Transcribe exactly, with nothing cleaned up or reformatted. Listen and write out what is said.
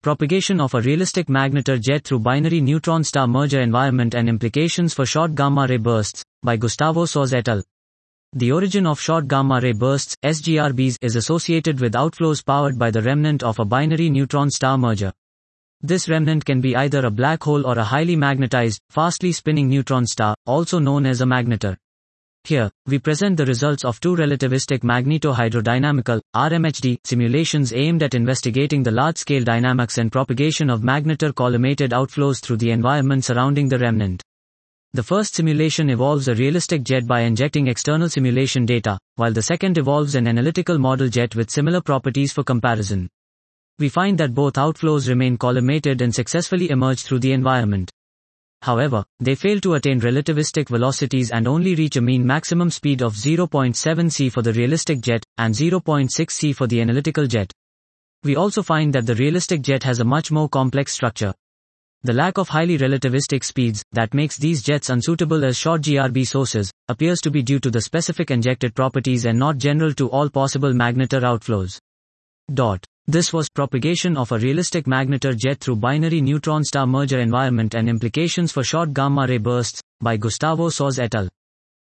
Propagation of a realistic magnetar jet through binary neutron star merger environment and implications for short gamma-ray bursts, by Gustavo Soares et al. The origin of short gamma-ray bursts, S G R Bs, is associated with outflows powered by the remnant of a binary neutron star merger. This remnant can be either a black hole or a highly magnetized, fastly spinning neutron star, also known as a magnetar. Here, we present the results of two relativistic magnetohydrodynamical R M H D simulations aimed at investigating the large-scale dynamics and propagation of magnetar collimated outflows through the environment surrounding the remnant. The first simulation evolves a realistic jet by injecting external simulation data, while the second evolves an analytical model jet with similar properties for comparison. We find that both outflows remain collimated and successfully emerge through the environment. However, they fail to attain relativistic velocities and only reach a mean maximum speed of zero point seven c for the realistic jet, and zero point six c for the analytical jet. We also find that the realistic jet has a much more complex structure. The lack of highly relativistic speeds, that makes these jets unsuitable as short G R B sources, appears to be due to the specific injected properties and not general to all possible magnetar outflows. Dot. This was Propagation of a Realistic Magnetar Jet Through Binary Neutron Star Merger Environment and Implications for Short Gamma Ray Bursts, by Gustavo Soares et al.